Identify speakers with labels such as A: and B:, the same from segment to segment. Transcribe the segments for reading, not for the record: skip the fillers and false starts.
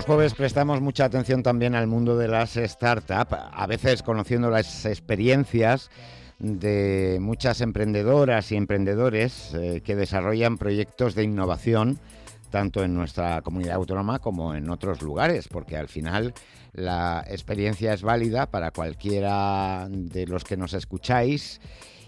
A: Los jueves prestamos mucha atención también al mundo de las startups, a veces conociendo las experiencias de muchas emprendedoras y emprendedores que desarrollan proyectos de innovación tanto en nuestra comunidad autónoma como en otros lugares, porque al final la experiencia es válida para cualquiera de los que nos escucháis.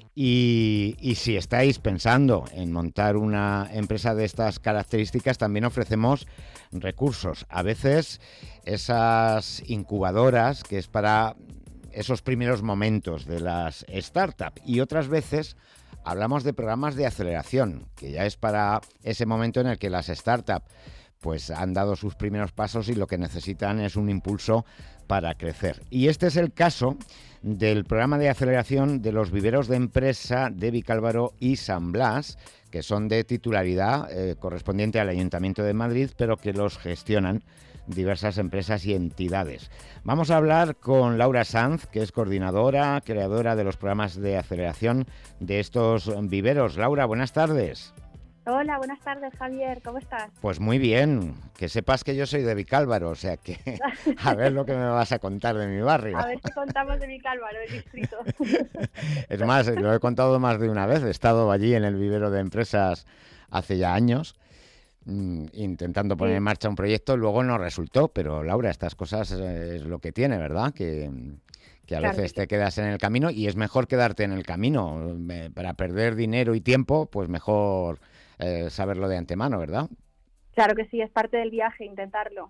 A: Y si estáis pensando en montar una empresa de estas características, también ofrecemos recursos. A veces esas incubadoras, que es para esos primeros momentos de las startups, y otras veces hablamos de programas de aceleración, que ya es para ese momento en el que las startups pues han dado sus primeros pasos y lo que necesitan es un impulso para crecer. Y este es el caso del programa de aceleración de los viveros de empresa de Vicálvaro y San Blas, que son de titularidad correspondiente al Ayuntamiento de Madrid, pero que los gestionan diversas empresas y entidades. Vamos a hablar con Laura Sanz, que es coordinadora, creadora de los programas de aceleración de estos viveros. Laura, buenas tardes.
B: Hola, buenas tardes, Javier, ¿cómo estás?
A: Pues muy bien, que sepas que yo soy de Vicálvaro, o sea que a ver lo que me vas a contar de mi barrio.
B: A ver si contamos de Vicálvaro, el distrito.
A: Es más, lo he contado más de una vez, he estado allí en el vivero de empresas hace ya años, intentando poner en marcha un proyecto, luego no resultó, pero Laura, estas cosas es lo que tiene, ¿verdad? Que a veces te quedas en el camino y es mejor quedarte en el camino. Para perder dinero y tiempo, pues mejor saberlo de antemano, ¿verdad?
B: Claro que sí, es parte del viaje, intentarlo.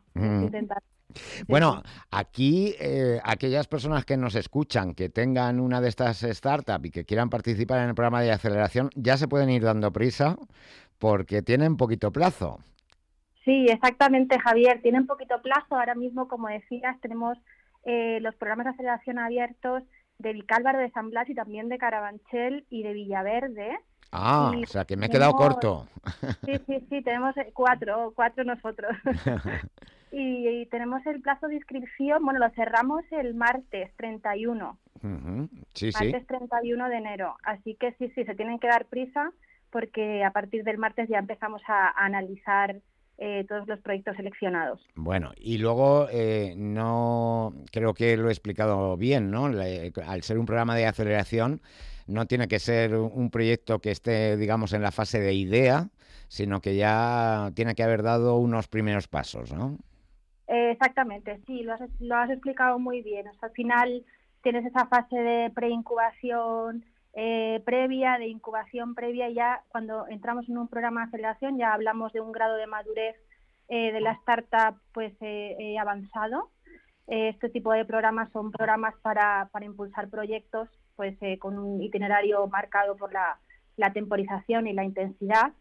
A: Bueno, aquí aquellas personas que nos escuchan, que tengan una de estas startups y que quieran participar en el programa de aceleración, ya se pueden ir dando prisa porque tienen poquito plazo.
B: Sí, exactamente, Javier, tienen poquito plazo. Ahora mismo, como decías, tenemos los programas de aceleración abiertos de Vicálvaro, de San Blas y también de Carabanchel y de Villaverde.
A: Ah, o sea que me he quedado corto.
B: Sí, tenemos cuatro nosotros. Y tenemos el plazo de inscripción, bueno, lo cerramos el martes 31. Martes 31 de enero. Así que sí, se tienen que dar prisa porque a partir del martes ya empezamos a analizar todos los proyectos seleccionados.
A: Bueno, y luego no creo que lo he explicado bien, ¿no? Al ser un programa de aceleración, no tiene que ser un proyecto que esté, digamos, en la fase de idea, sino que ya tiene que haber dado unos primeros pasos, ¿no?
B: Exactamente, sí, lo has explicado muy bien. O sea, al final tienes esa fase de preincubación previa, de incubación previa, y ya cuando entramos en un programa de aceleración ya hablamos de un grado de madurez de la startup pues avanzado. Este tipo de programas son programas para impulsar proyectos pues con un itinerario marcado por la temporización y la intensidad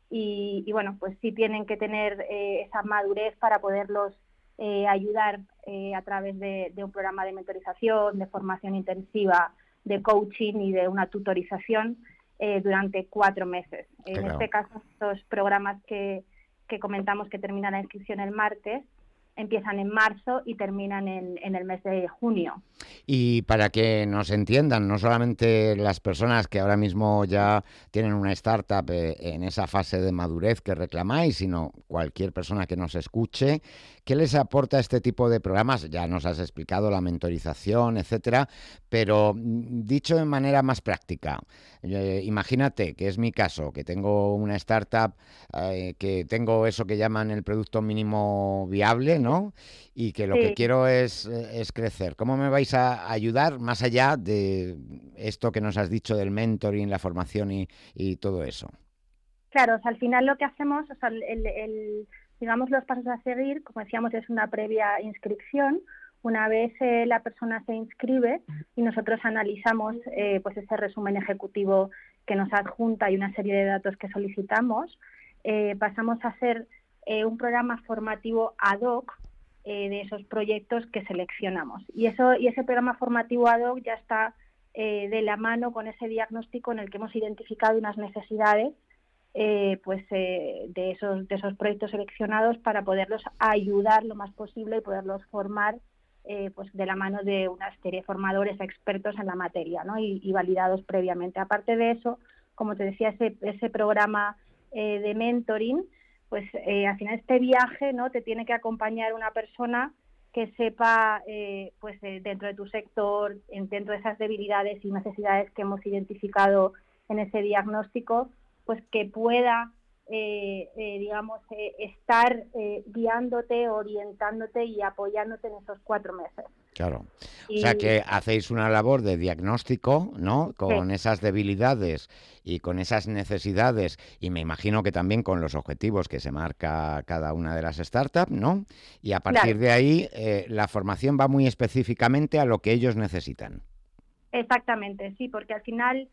B: y bueno, pues sí tienen que tener esa madurez para poderlos ayudar a través de un programa de mentorización, de formación intensiva, de coaching y de una tutorización durante 4 meses.
A: Claro.
B: En este caso, estos programas que comentamos que terminan la inscripción el martes, empiezan en marzo y terminan en el mes de junio.
A: Y para que nos entiendan, no solamente las personas que ahora mismo ya tienen una startup en esa fase de madurez que reclamáis, sino cualquier persona que nos escuche, ¿qué les aporta este tipo de programas? Ya nos has explicado la mentorización, etcétera, pero dicho de manera más práctica, imagínate que es mi caso, que tengo una startup, que tengo eso que llaman el producto mínimo viable, ¿no? Y que lo que quiero es crecer. ¿Cómo me vais a ayudar más allá de esto que nos has dicho del mentoring, la formación y todo eso?
B: Claro, o sea, al final lo que hacemos, o sea, digamos los pasos a seguir, como decíamos, es una previa inscripción. Una vez la persona se inscribe y nosotros analizamos pues ese resumen ejecutivo que nos adjunta y una serie de datos que solicitamos, pasamos a hacer un programa formativo ad hoc de esos proyectos que seleccionamos. Y ese programa formativo ad hoc ya está de la mano con ese diagnóstico en el que hemos identificado unas necesidades de esos proyectos seleccionados para poderlos ayudar lo más posible y poderlos formar pues de la mano de una serie de formadores expertos en la materia, ¿no? y validados previamente. Aparte de eso, como te decía, ese programa de mentoring pues al final este viaje, ¿no? Te tiene que acompañar una persona que sepa, dentro de tu sector, dentro de esas debilidades y necesidades que hemos identificado en ese diagnóstico, pues que pueda, estar guiándote, orientándote y apoyándote en esos 4 meses.
A: Claro. O sea
B: Y
A: que hacéis una labor de diagnóstico, ¿no? Con esas debilidades y con esas necesidades, y me imagino que también con los objetivos que se marca cada una de las startups, ¿no? Y a partir
B: claro,
A: de ahí la formación va muy específicamente a lo que ellos necesitan.
B: exactamente, sí, porque al final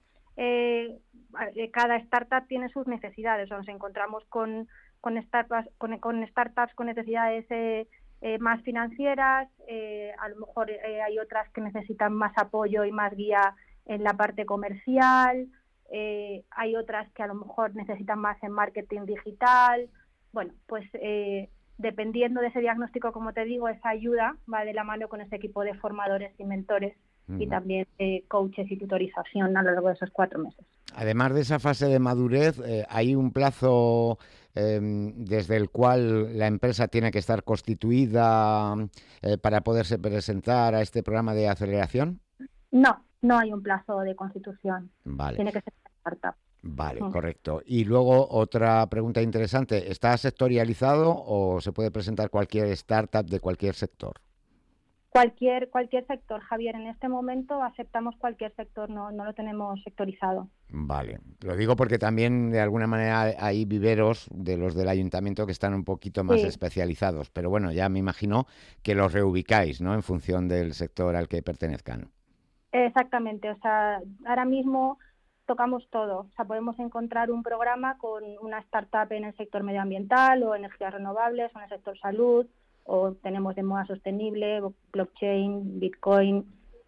B: cada startup tiene sus necesidades. O nos encontramos con startups con necesidades más financieras, a lo mejor hay otras que necesitan más apoyo y más guía en la parte comercial, hay otras que a lo mejor necesitan más en marketing digital. Bueno, pues dependiendo de ese diagnóstico, como te digo, esa ayuda va de la mano con ese equipo de formadores y mentores y también coaches y tutorización a lo largo de esos 4 meses.
A: Además de esa fase de madurez, ¿hay un plazo desde el cual la empresa tiene que estar constituida para poderse presentar a este programa de aceleración?
B: No, no hay un plazo de constitución.
A: Vale.
B: Tiene que ser una startup.
A: Vale, correcto. Y luego otra pregunta interesante, ¿está sectorializado o se puede presentar cualquier startup de cualquier sector?
B: Cualquier sector, Javier. En este momento aceptamos cualquier sector, no lo tenemos sectorizado.
A: Vale, lo digo porque también de alguna manera hay viveros de los del ayuntamiento que están un poquito más especializados, pero bueno, ya me imagino que los reubicáis, ¿no? En función del sector al que pertenezcan.
B: Exactamente, o sea, ahora mismo tocamos todo. O sea, podemos encontrar un programa con una startup en el sector medioambiental o energías renovables o en el sector salud, o tenemos de moda sostenible, blockchain, Bitcoin.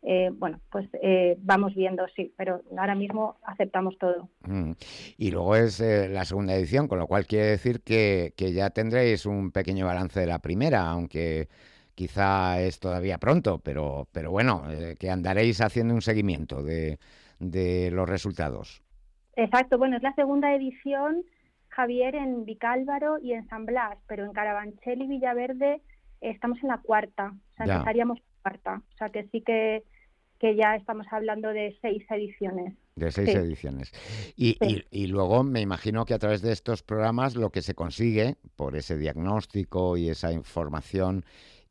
B: Vamos viendo, sí, pero ahora mismo aceptamos todo.
A: Y luego es la segunda edición, con lo cual quiere decir que ya tendréis un pequeño balance de la primera, aunque quizá es todavía pronto, pero bueno, que andaréis haciendo un seguimiento de los resultados.
B: Exacto, bueno, es la segunda edición, Javier, en Vicálvaro y en San Blas, pero en Carabanchel y Villaverde estamos en la cuarta, o sea, empezaríamos la cuarta, o sea, que sí que ya estamos hablando de 6 ediciones.
A: De 6 ediciones. Y luego me imagino que a través de estos programas lo que se consigue por ese diagnóstico y esa información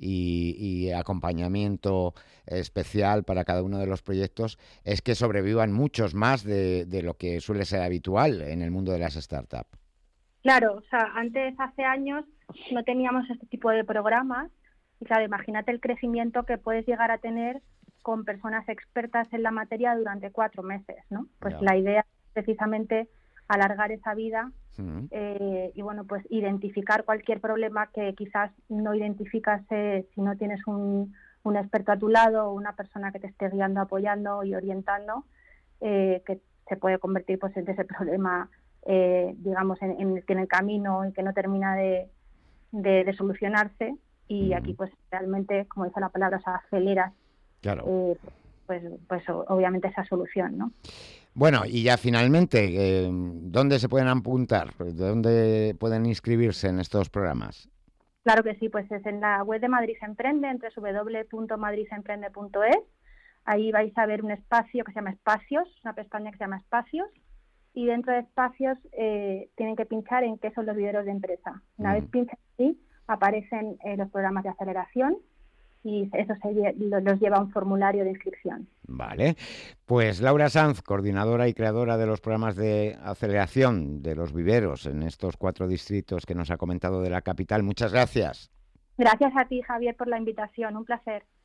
A: y acompañamiento especial para cada uno de los proyectos es que sobrevivan muchos más de lo que suele ser habitual en el mundo de las startups.
B: Claro, o sea, antes, hace años, no teníamos este tipo de programas y claro, imagínate el crecimiento que puedes llegar a tener con personas expertas en la materia durante 4 meses, ¿no? Pues la idea es precisamente alargar esa vida y bueno, pues identificar cualquier problema que quizás no identificas si no tienes un experto a tu lado o una persona que te esté guiando, apoyando y orientando, que se puede convertir pues en ese problema, digamos, en el camino y que no termina de solucionarse, y aquí pues realmente, como dice la palabra, o sea, aceleras.
A: Claro.
B: Pues obviamente esa solución, ¿no?
A: Bueno, y ya finalmente, ¿dónde se pueden apuntar? ¿Dónde pueden inscribirse en estos programas?
B: Claro que sí, pues es en la web de Madrid se Emprende, en www.madridsemprende.es. Ahí vais a ver un espacio que se llama Espacios, una pestaña que se llama Espacios, y dentro de Espacios tienen que pinchar en qué son los viveros de empresa. Una vez pinchan ahí, aparecen los programas de aceleración, y eso los lleva a un formulario de inscripción.
A: Vale, pues Laura Sanz, coordinadora y creadora de los programas de aceleración de los viveros en estos 4 distritos que nos ha comentado de la capital, muchas gracias.
B: Gracias a ti, Javier, por la invitación, un placer.